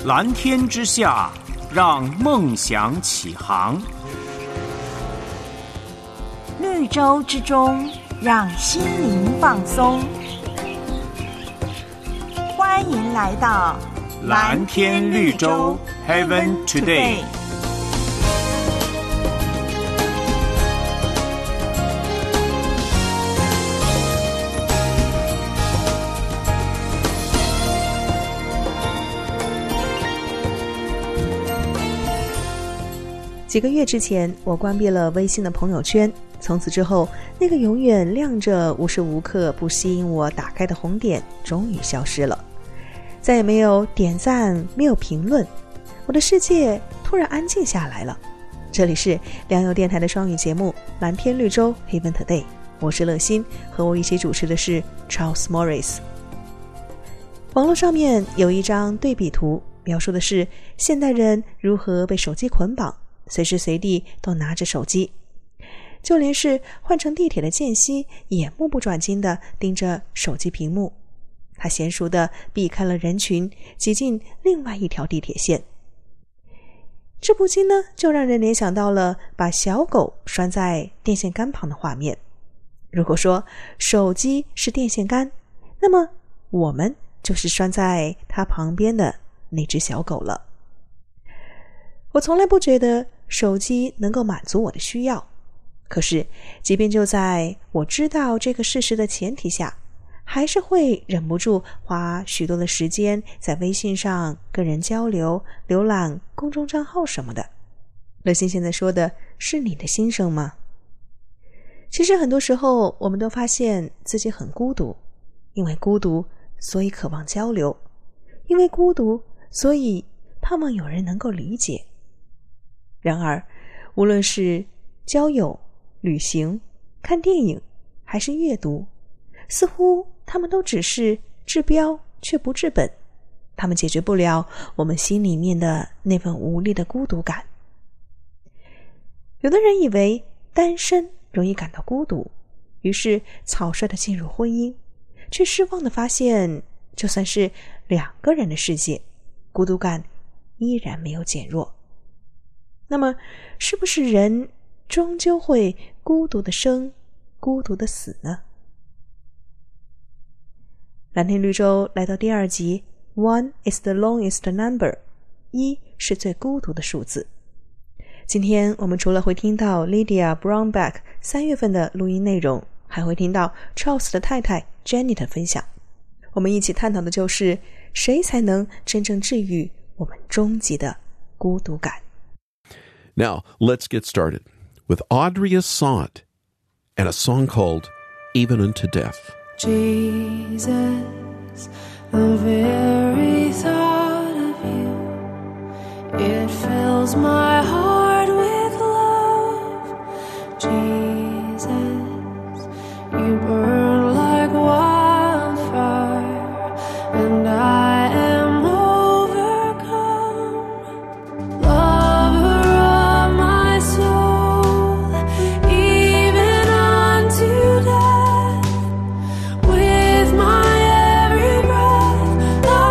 蓝天之下，让梦想起航； 绿洲之中，让心灵放松。欢迎来到蓝天绿洲 Heaven Today。 几个月之前，我关闭了微信的朋友圈，从此之后，那个永远亮着无时无刻不吸引我打开的红点终于消失了，再也没有点赞，没有评论，我的世界突然安静下来了。这里是良友电台的双语节目蓝天绿洲 Heaven Today， 我是乐心，和我一起主持的是 Charles Morris。 网络上面有一张对比图，描述的是现代人如何被手机捆绑，随时随地都拿着手机，就连是换乘地铁的间隙也目不转睛地盯着手机屏幕。他娴熟地避开了人群，挤进另外一条地铁线。这不禁呢，就让人联想到了把小狗拴在电线杆旁的画面。如果说手机是电线杆，那么我们就是拴在它旁边的那只小狗了。我从来不觉得手机能够满足我的需要，可是即便就在我知道这个事实的前提下，还是会忍不住花许多的时间在微信上跟人交流，浏览公众账号什么的。乐心现在说的是你的心声吗？其实很多时候我们都发现自己很孤独，因为孤独所以渴望交流，因为孤独所以盼望有人能够理解。然而无论是交友、旅行、看电影还是阅读，似乎他们都只是治标却不治本，他们解决不了我们心里面的那份无力的孤独感。有的人以为单身容易感到孤独，于是草率地进入婚姻，却失望地发现，就算是两个人的世界，孤独感依然没有减弱。那么是不是人终究会孤独的生，孤独的死呢？蓝天绿洲来到第二集， One is the longest number， 一是最孤独的数字。今天我们除了会听到 Lydia Brownback 3月份的录音内容，还会听到 Charles 的太太 Jenny 的分享。我们一起探讨的就是谁才能真正治愈我们终极的孤独感。 Now, let's get started with Audrey Assad and a song called Even Unto Death. Jesus, the very thought of you, it fills my heart with love. Jesus, you burn like wildfire, and I am overcome. Lover of my soul, even unto death, with my every breath,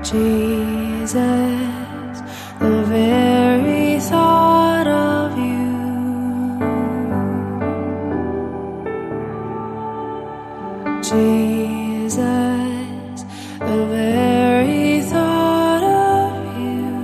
Jesus, the very thought of you. Jesus, the very thought of you.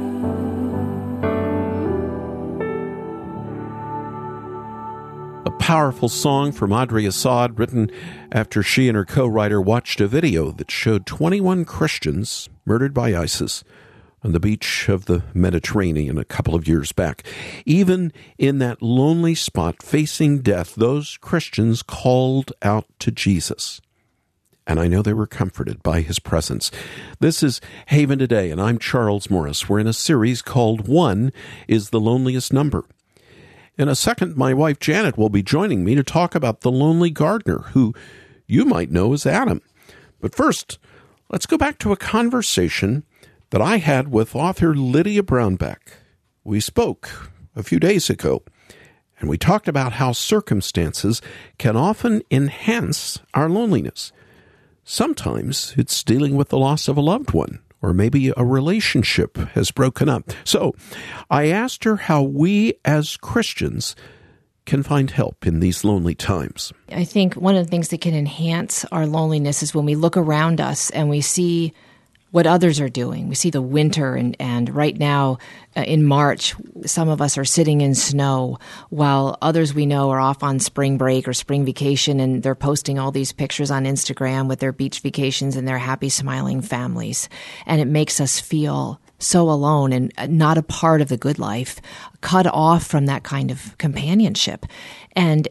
A powerful song from Audrey Assad, written after she and her co-writer watched a video that showed 21 Christians murdered by ISIS on the beach of the Mediterranean a couple of years back. Even in that lonely spot facing death, those Christians called out to Jesus. And I know they were comforted by his presence. This is Haven Today, and I'm Charles Morris. We're in a series called One is the Loneliest Number. In a second, my wife Janet will be joining me to talk about the lonely gardener, who you might know as Adam. But first, let's go back to a conversation that I had with author Lydia Brownback. We spoke a few days ago, and we talked about how circumstances can often enhance our loneliness. Sometimes it's dealing with the loss of a loved one, or maybe a relationship has broken up. So I asked her how we as Christians can find help in these lonely times. I think one of the things that can enhance our loneliness is when we look around us and we see what others are doing. We see the winter, and right now in March, some of us are sitting in snow while others we know are off on spring break or spring vacation, and they're posting all these pictures on Instagram with their beach vacations and their happy, smiling families. And it makes us feel so alone and not a part of the good life, cut off from that kind of companionship. And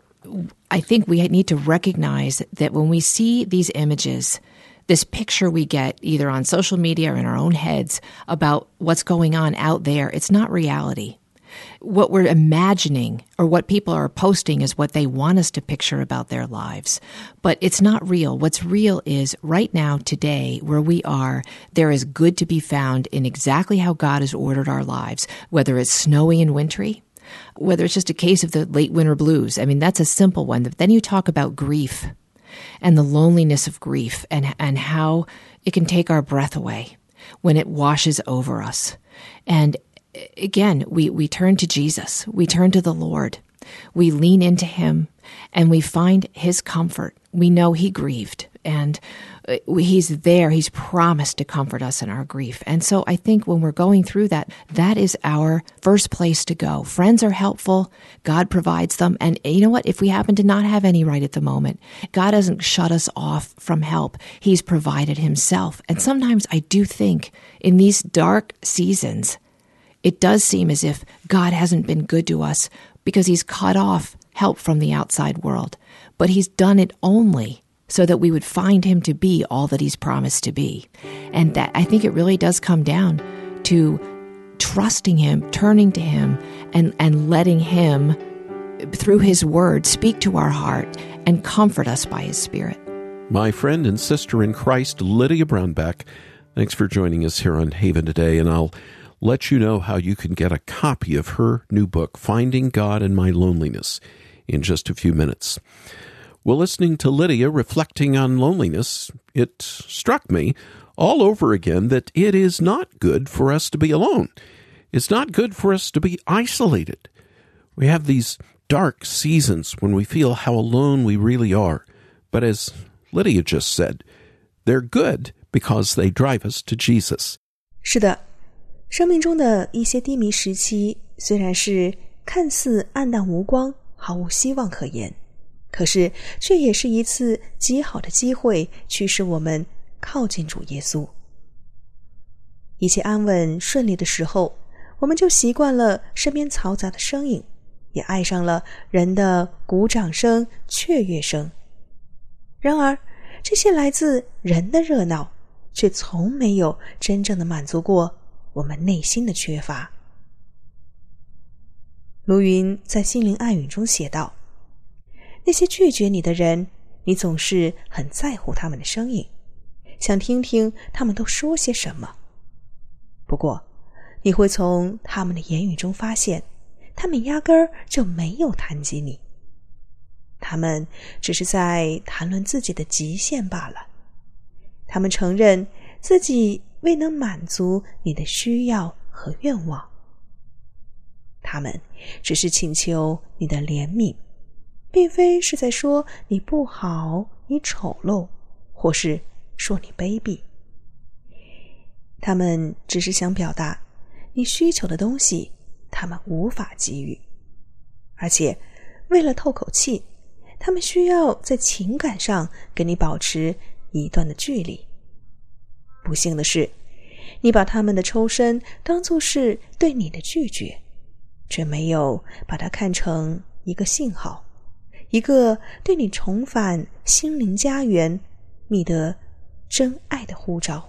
I think we need to recognize that when we see these images, this picture we get either on social media or in our own heads about what's going on out there, it's not reality. What we're imagining or what people are posting is what they want us to picture about their lives. But it's not real. What's real is right now, today, where we are, there is good to be found in exactly how God has ordered our lives, whether it's snowy and wintry, whether it's just a case of the late winter blues. I mean, that's a simple one. But then you talk about grief and the loneliness of grief and how it can take our breath away when it washes over us. And again, we turn to Jesus. We turn to the Lord. We lean into him and we find his comfort. We know he grieved and he's there. He's promised to comfort us in our grief. And so I think when we're going through that, that is our first place to go. Friends are helpful. God provides them. And you know what? If we happen to not have any right at the moment, God doesn't shut us off from help. He's provided himself. And sometimes I do think in these dark seasons, it does seem as if God hasn't been good to us because he's cut off help from the outside world. But he's done it only so that we would find him to be all that he's promised to be. And that I think it really does come down to trusting him, turning to him, and letting him, through his word, speak to our heart and comfort us by his Spirit. My friend and sister in Christ, Lydia Brownback, thanks for joining us here on Haven Today, and I'll let you know how you can get a copy of her new book, Finding God in My Loneliness, in just a few minutes. Well, listening to Lydia reflecting on loneliness, it struck me all over again that it is not good for us to be alone. It's not good for us to be isolated. We have these dark seasons when we feel how alone we really are. But as Lydia just said, they're good because they drive us to Jesus. 是的，生命中的一些低迷时期，虽然是看似暗淡无光，毫无希望可言，可是却也是一次极好的机会，驱使我们靠近主耶稣。一切安稳顺利的时候，我们就习惯了身边嘈杂的声音，也爱上了人的鼓掌声、雀跃声。然而，这些来自人的热闹，却从没有真正的满足过我们内心的缺乏。卢云在心灵暗语中写道，那些拒绝你的人，你总是很在乎他们的声音，想听听他们都说些什么。不过，你会从他们的言语中发现，他们压根儿就没有谈及你，他们只是在谈论自己的极限罢了。他们承认自己未能满足你的需要和愿望。他们只是请求你的怜悯，并非是在说你不好，你丑陋，或是说你卑鄙。他们只是想表达你需求的东西他们无法给予，而且为了透口气，他们需要在情感上跟你保持一段的距离。不幸的是，你把他们的抽身当作是对你的拒绝，却没有把它看成一个信号，一个对你重返心灵家园、觅得真爱的呼召。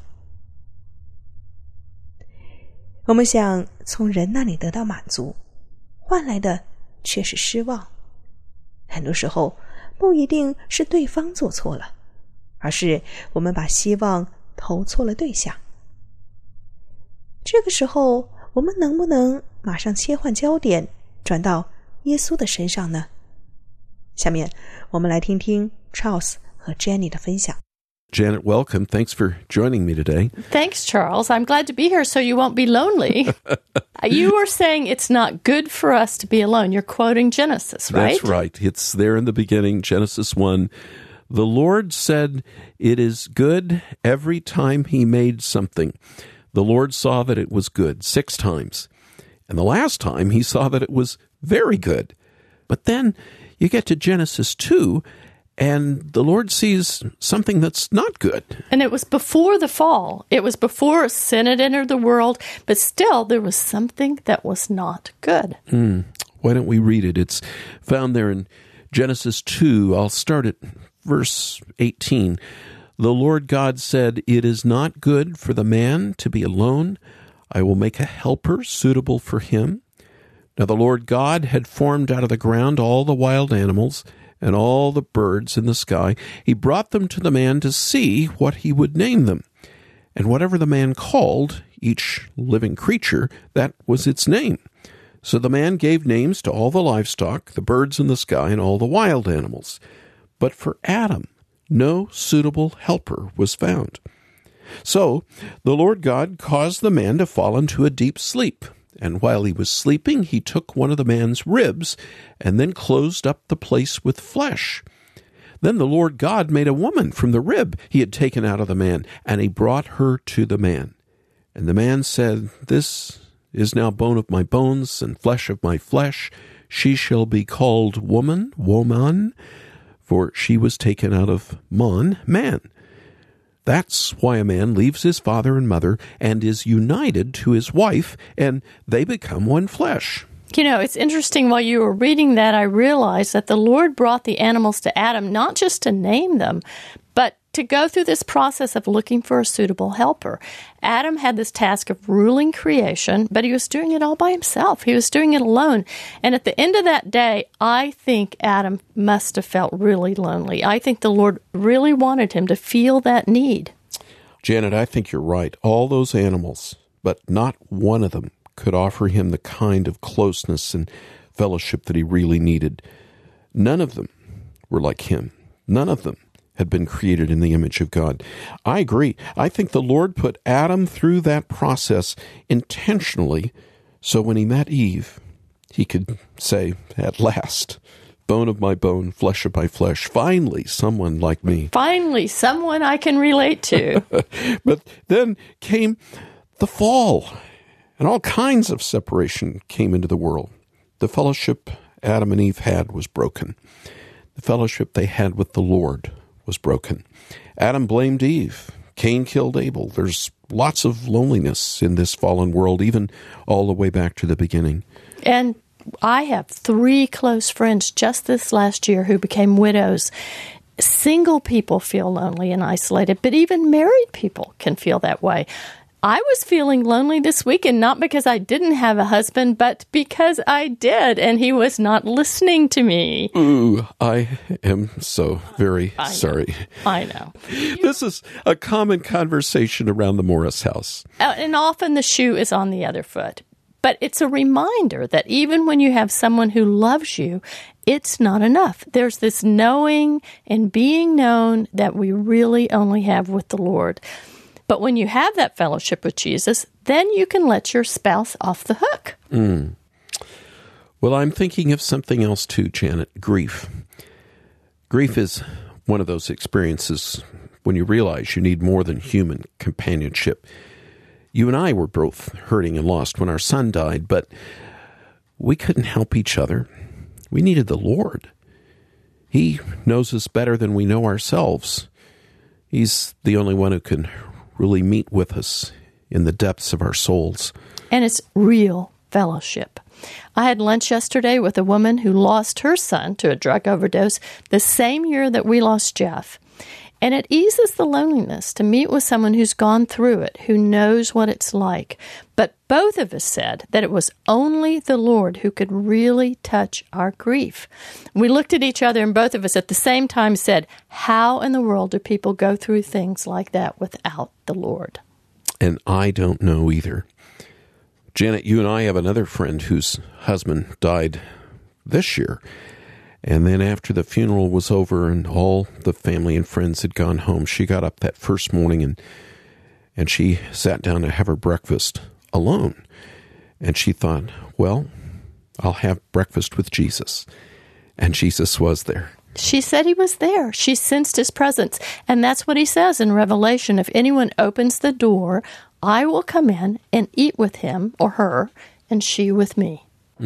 我们想从人那里得到满足，换来的却是失望。很多时候不一定是对方做错了，而是我们把希望投错了对象。这个时候，我们能不能马上切换焦点，转到耶稣的身上呢？下面我们来听听 Charles 和 Jenny 的分享。 Janet, welcome. Thanks for joining me today. Thanks, Charles. I'm glad to be here so you won't be lonely. You were saying it's not good for us to be alone. You're quoting Genesis, right? That's right. It's there in the beginning, Genesis 1. The Lord said, "It is good every time he made something. The Lord saw that it was good 6 times. And the last time he saw that it was very good." But then you get to Genesis 2, and the Lord sees something that's not good. And it was before the fall. It was before sin had entered the world, but still there was something that was not good. Why don't we read it? It's found there in Genesis 2. I'll start at verse 18. The Lord God said, "It is not good for the man to be alone. I will make a helper suitable for him." Now the Lord God had formed out of the ground all the wild animals and all the birds in the sky. He brought them to the man to see what he would name them. And whatever the man called each living creature, that was its name. So the man gave names to all the livestock, the birds in the sky, and all the wild animals. But for Adam, no suitable helper was found. So the Lord God caused the man to fall into a deep sleep. And while he was sleeping, he took one of the man's ribs and then closed up the place with flesh. Then the Lord God made a woman from the rib he had taken out of the man, and he brought her to the man. And the man said, "This is now bone of my bones and flesh of my flesh. She shall be called woman, for she was taken out of man. That's why a man leaves his father and mother and is united to his wife, and they become one flesh." You know, it's interesting, while you were reading that, I realized that the Lord brought the animals to Adam not just to name them, but to go through this process of looking for a suitable helper. Adam had this task of ruling creation, but he was doing it all by himself. He was doing it alone. And at the end of that day, I think Adam must have felt really lonely. I think the Lord really wanted him to feel that need. Janet, I think you're right. All those animals, but not one of them could offer him the kind of closeness and fellowship that he really needed. None of them were like him. None of them had been created in the image of God. I agree. I think the Lord put Adam through that process intentionally, so when he met Eve, he could say, "At last, bone of my bone, flesh of my flesh, finally someone like me." Finally, someone I can relate to. But then came the fall, and all kinds of separation came into the world. The fellowship Adam and Eve had was broken. The fellowship they had with the Lord was broken. Adam blamed Eve. Cain killed Abel. There's lots of loneliness in this fallen world, even all the way back to the beginning. And I have 3 close friends just this last year who became widows. Single people feel lonely and isolated, but even married people can feel that way. I was feeling lonely this weekend, not because I didn't have a husband, but because I did, and he was not listening to me. Ooh, I am so very sorry. I know. This is a common conversation around the Morris house. And often the shoe is on the other foot. But it's a reminder that even when you have someone who loves you, it's not enough. There's this knowing and being known that we really only have with the Lord. But when you have that fellowship with Jesus, then you can let your spouse off the hook. Well, I'm thinking of something else too, Janet. Grief. Grief is one of those experiences when you realize you need more than human companionship. You and I were both hurting and lost when our son died, but we couldn't help each other. We needed the Lord. He knows us better than we know ourselves. He's the only one who can really meet with us in the depths of our souls. And it's real fellowship. I had lunch yesterday with a woman who lost her son to a drug overdose the same year that we lost Jeff. And it eases the loneliness to meet with someone who's gone through it, who knows what it's like. But both of us said that it was only the Lord who could really touch our grief. We looked at each other and both of us at the same time said, how in the world do people go through things like that without the Lord? And I don't know either. Janet, you and I have another friend whose husband died this year. And then after the funeral was over and all the family and friends had gone home, she got up that first morning and she sat down to have her breakfast alone. And she thought, well, I'll have breakfast with Jesus. And Jesus was there. She said he was there. She sensed his presence. And that's what he says in Revelation. If anyone opens the door, I will come in and eat with him or her, and she with me.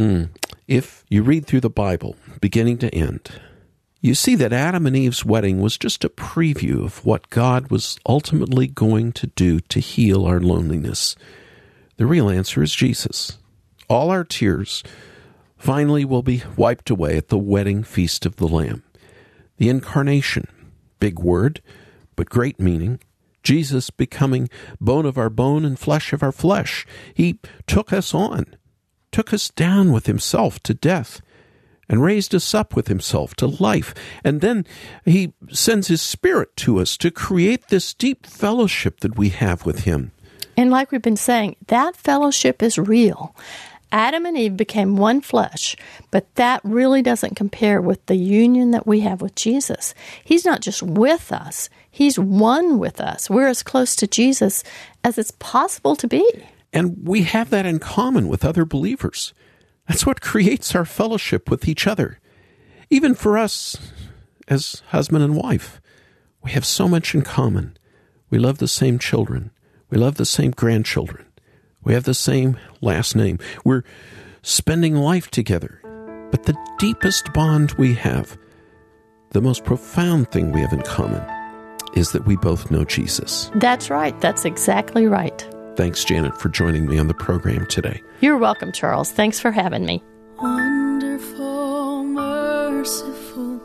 If you read through the Bible, beginning to end, you see that Adam and Eve's wedding was just a preview of what God was ultimately going to do to heal our loneliness. The real answer is Jesus. All our tears finally will be wiped away at the wedding feast of the Lamb. The incarnation, big word, but great meaning. Jesus becoming bone of our bone and flesh of our flesh. He took us on, took us down with himself to death, and raised us up with himself to life. And then he sends his Spirit to us to create this deep fellowship that we have with him. And like we've been saying, that fellowship is real. Adam and Eve became one flesh, but that really doesn't compare with the union that we have with Jesus. He's not just with us, he's one with us. We're as close to Jesus as it's possible to be. And we have that in common with other believers. That's what creates our fellowship with each other. Even for us as husband and wife, we have so much in common. We love the same children. We love the same grandchildren. We have the same last name. We're spending life together. But the deepest bond we have, the most profound thing we have in common, is that we both know Jesus. That's right. That's exactly right. Thanks, Janet, for joining me on the program today. You're welcome, Charles. Thanks for having me. Wonderful, merciful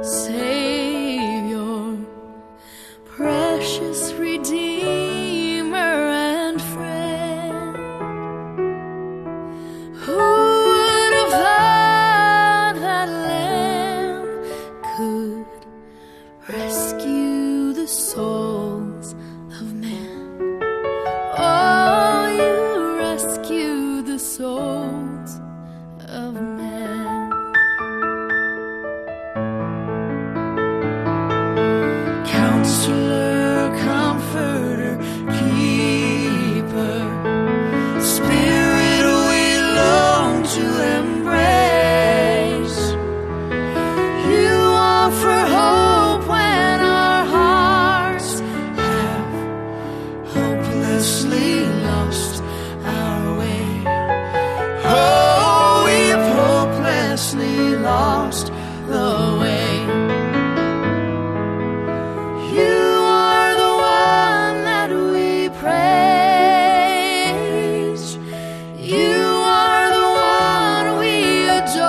Savior, precious Redeemer and friend, who would have thought that Lamb could rescue the souls of men? Oh, you rescue the souls of men. Counselor, comforter, keeper, Spirit we long to embrace. You offer hope when our hearts have hopelessly lost our way. Oh, we've hopelessly lost the way. You are the one that we praise. You are the one we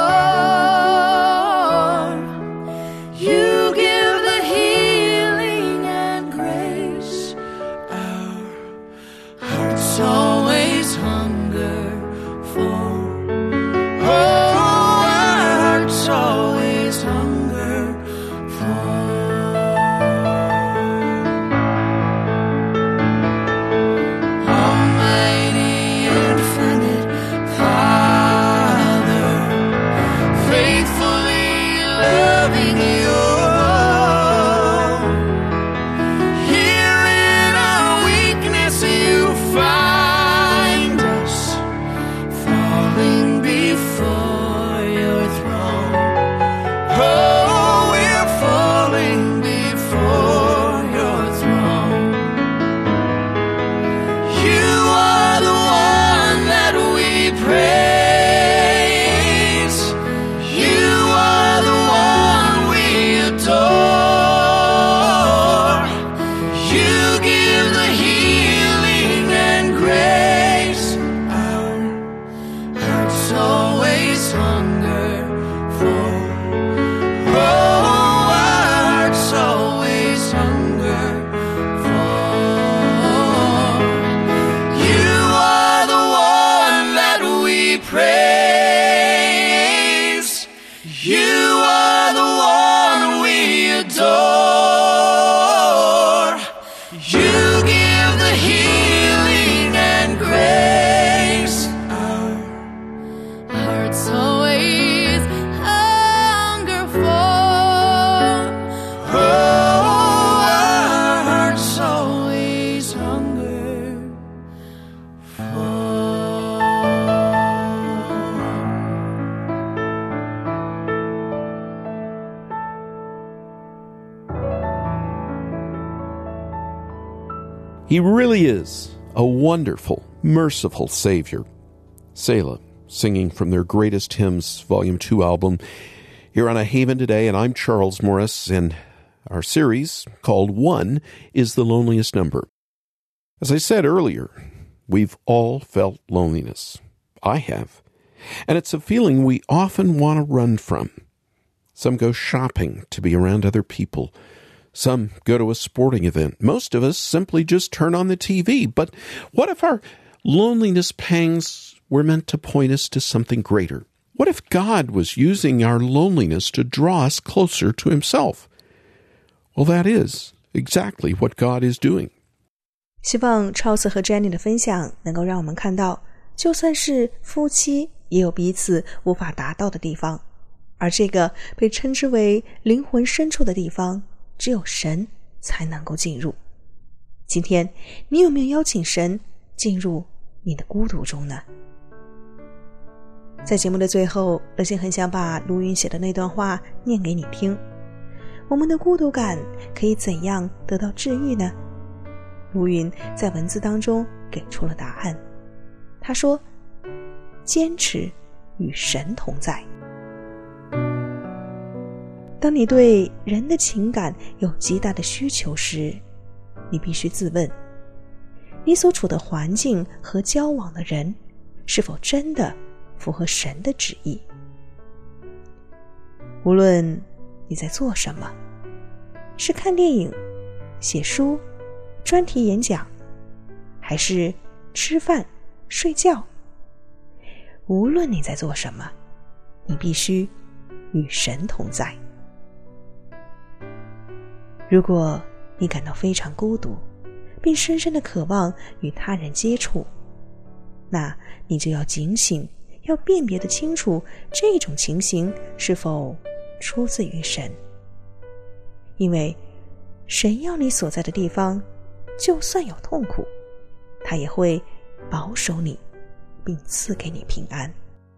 adore. You give the healing and grace our He really is a wonderful, merciful Savior. Selah, singing from their Greatest Hymns, Volume 2 album, here on A Haven today, and I'm Charles Morris, and our series, called One is the Loneliest Number. As I said earlier, we've all felt loneliness. I have. And it's a feeling we often want to run from. Some go shopping to be around other people. Some go to a sporting event. Most of us simply just turn on the TV. But what if our loneliness pangs were meant to point us to something greater? What if God was using our loneliness to draw us closer to Himself? Well, that is exactly what God is doing. 希望超子和 Jenny 的分享能够让我们看到，就算是夫妻也有彼此无法达到的地方，而这个被称之为灵魂深处的地方，只有神才能够进入。今天你有没有邀请神进入你的孤独中呢？在节目的最后，乐心很想把卢云写的那段话念给你听。我们的孤独感可以怎样得到治愈呢？卢云在文字当中给出了答案。他说，坚持与神同在。当你对人的情感有极大的需求时，你必须自问，你所处的环境和交往的人是否真的符合神的旨意？无论你在做什么，是看电影、写书、专题演讲，还是吃饭、睡觉，无论你在做什么，你必须与神同在。如果你感到非常孤独，并深深地渴望与他人接触，那你就要警醒，要辨别得清楚这种情形是否出自于神。因为神要你所在的地方，就算有痛苦，他也会保守你，并赐给你平安。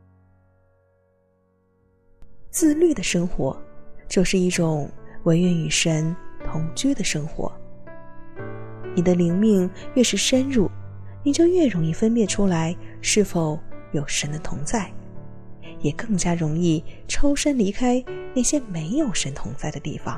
自律的生活就是一种唯愿与神同居的生活。你的灵命越是深入，你就越容易分辨出来是否有神的同在，也更加容易抽身离开那些没有神同在的地方。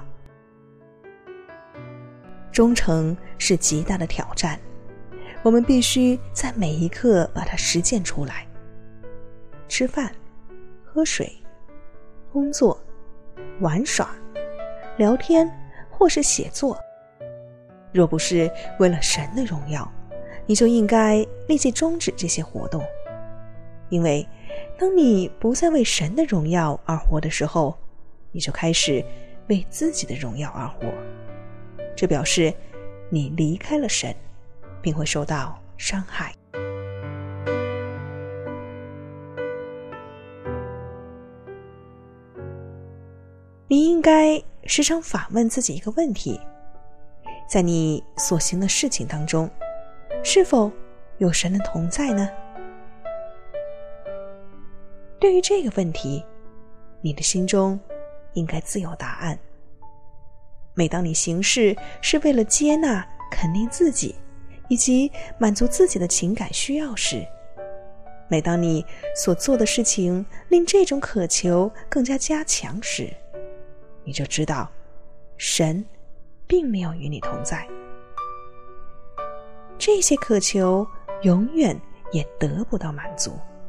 忠诚是极大的挑战，我们必须在每一刻把它实践出来。吃饭、喝水、工作、玩耍、聊天或是写作，若不是为了神的荣耀，你就应该立即终止这些活动。因为当你不再为神的荣耀而活的时候，你就开始为自己的荣耀而活。这表示你离开了神，并会受到伤害。你应该时常反问自己一个问题，在你所行的事情当中，是否有神的同在呢？对于这个问题，你的心中应该自有答案。每当你行事是为了接纳、肯定自己，以及满足自己的情感需要时，每当你所做的事情令这种渴求更加加强时，你就知道神并没有与你同在。这些渴求永远也得不到满足，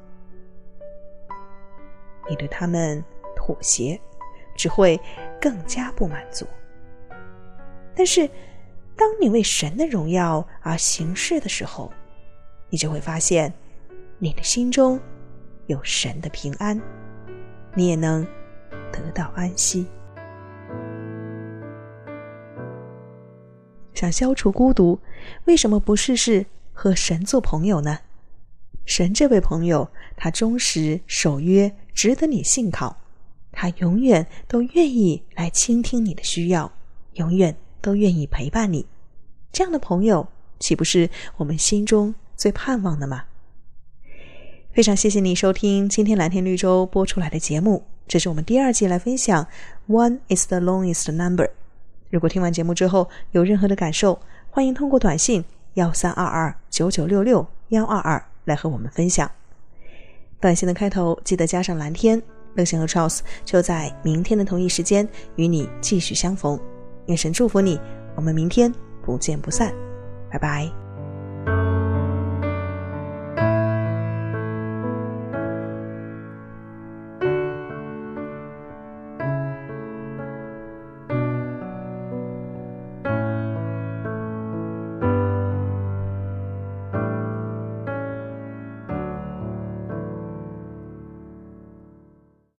你对他们妥协，只会更加不满足。但是当你为神的荣耀而行事的时候，你就会发现你的心中有神的平安，你也能得到安息。想消除孤独，为什么不试试和神做朋友呢？神这位朋友，他忠实守约，值得你信靠，他永远都愿意来倾听你的需要，永远都愿意陪伴你。这样的朋友岂不是我们心中最盼望的吗？非常谢谢你收听今天蓝天绿洲播出来的节目，这是我们第2季来分享 One is the loneliest number。 如果听完节目之后有任何的感受，欢迎通过短信 13229966-122来和我们分享。短信的开头记得加上蓝天，乐享和 Charles 就在明天的同一时间与你继续相逢。愿神祝福你，我们明天不见不散，拜拜。